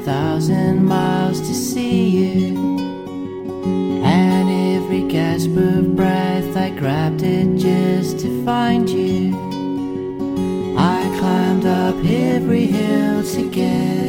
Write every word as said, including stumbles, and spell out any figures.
thousand miles to see you, and every gasp of breath I grabbed it just to find you. I climbed up every hill to get